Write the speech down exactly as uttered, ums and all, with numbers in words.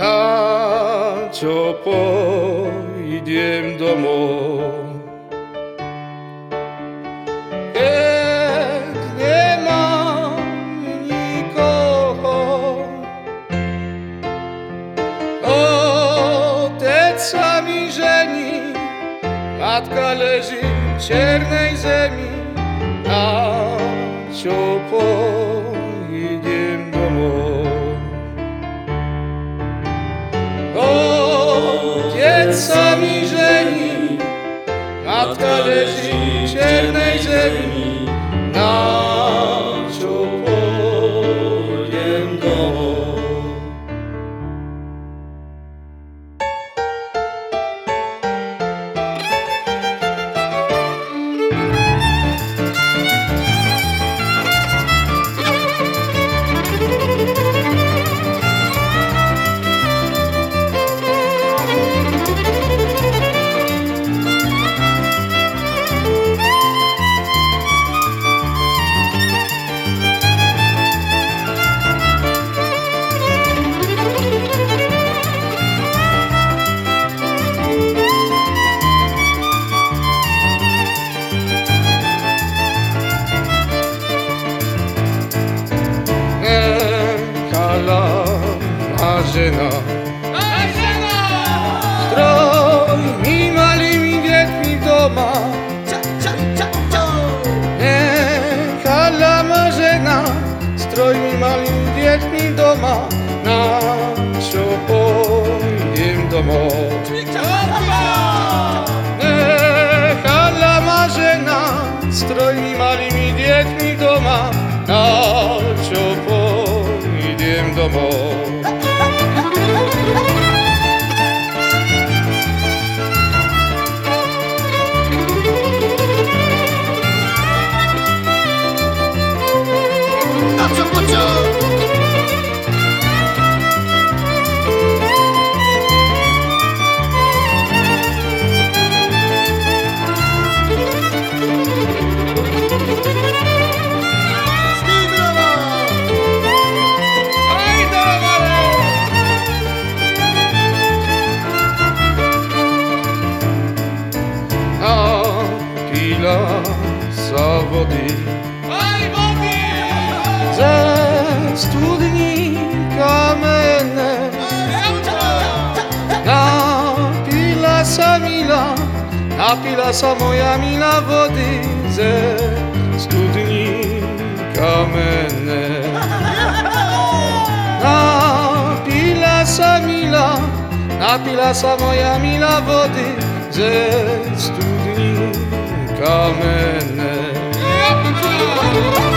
na čo pôjdem domov. Keď nemám nikoho, otec sa mi žení, matka leží v černej zemi, na čo pôjdem domov. Otec sa mi žení, matka leží v černej zemi, na čo pôjdem domov. Žena, žena! S trojmi malými deťmi doma, Ča, ča, ča, ča. nechala ma žena s trojmi malými deťmi doma, na čo pôjdem domov. Nechala ma žena s trojmi malými deťmi doma, na čo pôjdem domov. Napila sa vody, Aj vody! ze studní kamenné. Napila sa milá, napila sa moja milá vody, ze studní kamenné. Napila sa milá, napila sa moja milá vody, ze studní kamenné.